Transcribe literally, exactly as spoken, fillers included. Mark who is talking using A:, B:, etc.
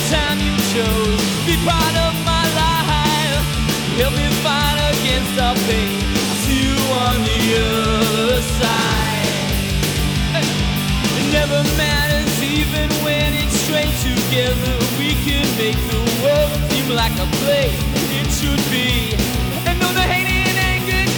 A: time you chose to be part of my life. Help me fight against the pain. I'll see you on the other side. It never matters even when it's straight together. We can make the world seem like a place it should be.